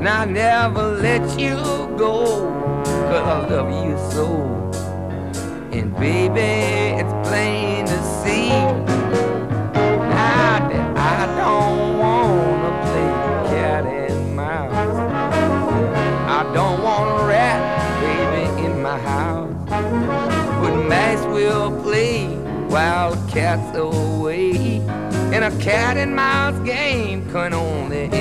and I'll never let you go, 'cause I love you so. And baby, it's plain to see now that I don't wanna play cat and mouse. I don't want a rat, baby, in my house. But mice will play while the cat's away, and a cat and mouse game can only